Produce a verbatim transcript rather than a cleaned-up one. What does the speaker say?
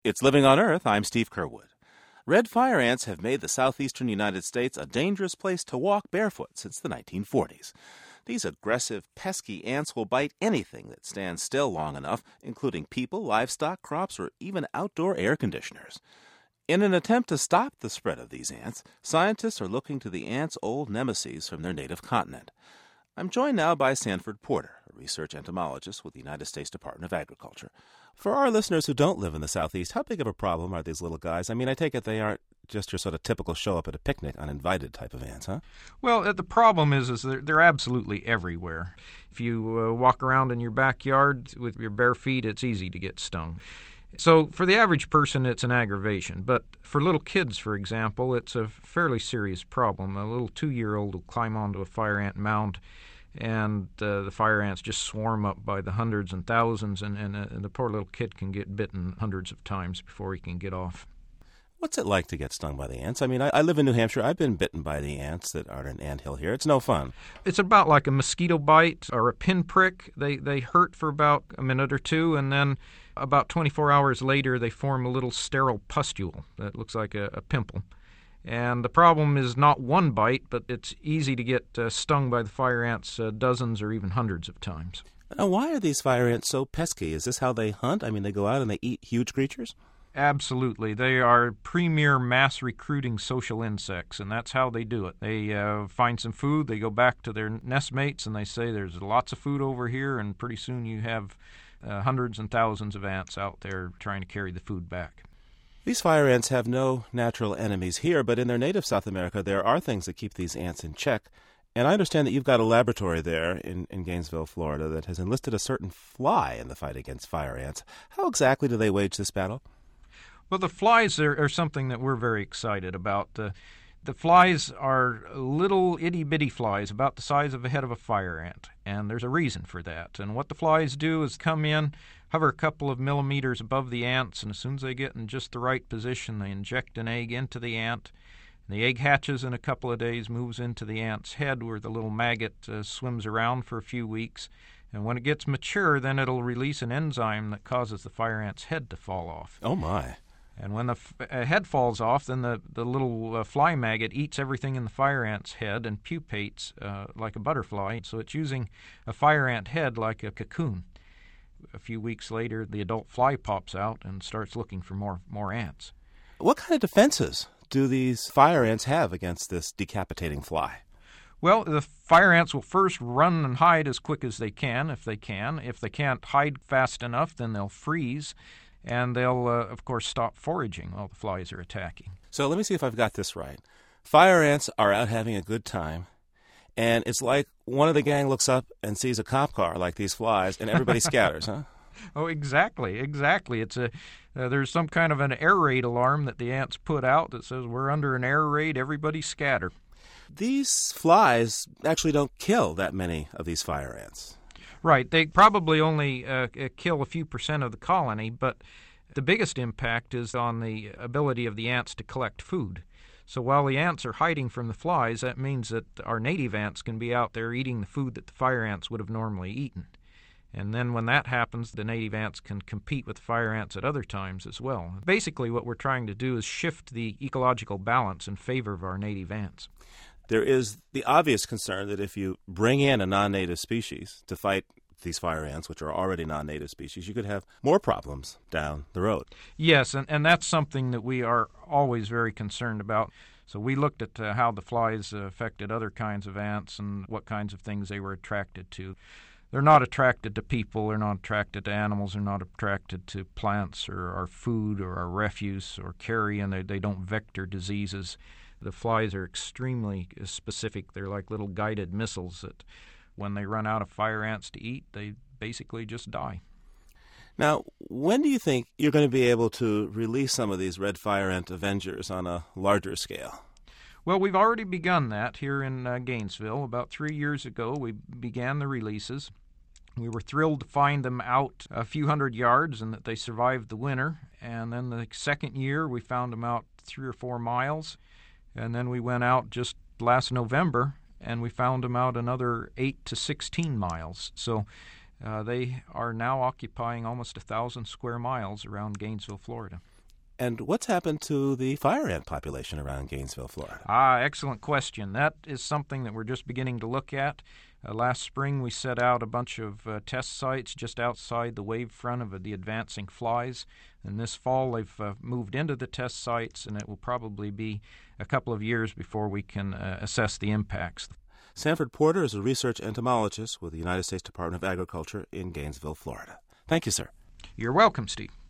It's Living on Earth. I'm Steve Curwood. Red fire ants have made the southeastern United States a dangerous place to walk barefoot since the nineteen forties. These aggressive, pesky ants will bite anything that stands still long enough, including people, livestock, crops, or even outdoor air conditioners. In an attempt to stop the spread of these ants, scientists are looking to the ants' old nemesis from their native continent. I'm joined now by Sanford Porter, a research entomologist with the United States Department of Agriculture. For our listeners who don't live in the Southeast, how big of a problem are these little guys? I mean, I take it they aren't just your sort of typical show up at a picnic uninvited type of ants, huh? Well, uh, the problem is, is they're, they're absolutely everywhere. If you uh, walk around in your backyard with your bare feet, it's easy to get stung. So for the average person, it's an aggravation. But for little kids, for example, it's a fairly serious problem. A little two-year-old will climb onto a fire ant mound, and uh, the fire ants just swarm up by the hundreds and thousands, and, and, uh, and the poor little kid can get bitten hundreds of times before he can get off. What's it like to get stung by the ants? I mean, I, I live in New Hampshire. I've been bitten by the ants that are in an anthill here. It's no fun. It's about like a mosquito bite or a pinprick. They, they hurt for about a minute or two, and then about twenty-four hours later, they form a little sterile pustule that looks like a, a pimple. And the problem is not one bite, but it's easy to get uh, stung by the fire ants uh, dozens or even hundreds of times. Now, why are these fire ants so pesky? Is this how they hunt? I mean, they go out and they eat huge creatures? Absolutely. They are premier mass recruiting social insects, and that's how they do it. They uh, find some food, they go back to their nest mates, and they say there's lots of food over here, and pretty soon you have uh, hundreds and thousands of ants out there trying to carry the food back. These fire ants have no natural enemies here, but in their native South America, there are things that keep these ants in check. And I understand that you've got a laboratory there in, in Gainesville, Florida, that has enlisted a certain fly in the fight against fire ants. How exactly do they wage this battle? Well, the flies are, are something that we're very excited about. Uh, the flies are little itty-bitty flies about the size of the head of a fire ant, and there's a reason for that. And what the flies do is come in, hover a couple of millimeters above the ants, and as soon as they get in just the right position, they inject an egg into the ant. And the egg hatches in a couple of days, moves into the ant's head where the little maggot uh, swims around for a few weeks. And when it gets mature, then it'll release an enzyme that causes the fire ant's head to fall off. Oh, my. And when the f- uh, head falls off, then the, the little uh, fly maggot eats everything in the fire ant's head and pupates uh, like a butterfly. So it's using a fire ant head like a cocoon. A few weeks later, the adult fly pops out and starts looking for more more ants. What kind of defenses do these fire ants have against this decapitating fly? Well, the fire ants will first run and hide as quick as they can, if they can. If they can't hide fast enough, then they'll freeze. And they'll, uh, of course, stop foraging while the flies are attacking. So let me see if I've got this right. Fire ants are out having a good time, and it's like one of the gang looks up and sees a cop car like these flies, and everybody scatters, huh? Oh, exactly, exactly. It's a uh, there's some kind of an air raid alarm that the ants put out that says we're under an air raid, everybody scatter. These flies actually don't kill that many of these fire ants. Right. They probably only uh, kill a few percent of the colony, but the biggest impact is on the ability of the ants to collect food. So while the ants are hiding from the flies, that means that our native ants can be out there eating the food that the fire ants would have normally eaten. And then when that happens, the native ants can compete with fire ants at other times as well. Basically, what we're trying to do is shift the ecological balance in favor of our native ants. There is the obvious concern that if you bring in a non-native species to fight these fire ants, which are already non-native species, you could have more problems down the road. Yes, and, and that's something that we are always very concerned about. So we looked at uh, how the flies uh, affected other kinds of ants and what kinds of things they were attracted to. They're not attracted to people, they're not attracted to animals, they're not attracted to plants or our food or our refuse or carrion. They, they don't vector diseases. The flies are extremely specific. They're like little guided missiles that when they run out of fire ants to eat, they basically just die. Now, when do you think you're going to be able to release some of these red fire ant avengers on a larger scale? Well, we've already begun that here in uh, Gainesville. About three years ago, we began the releases. We were thrilled to find them out a few hundred yards and that they survived the winter. And then the second year, we found them out three or four miles. And then we went out just last November, and we found them out another eight to sixteen miles. So uh, they are now occupying almost a thousand square miles around Gainesville, Florida. And what's happened to the fire ant population around Gainesville, Florida? Ah, excellent question. That is something that we're just beginning to look at. Uh, last spring, we set out a bunch of uh, test sites just outside the wave front of uh, the advancing flies. And this fall, they've uh, moved into the test sites, and it will probably be a couple of years before we can uh, assess the impacts. Sanford Porter is a research entomologist with the United States Department of Agriculture in Gainesville, Florida. Thank you, sir. You're welcome, Steve.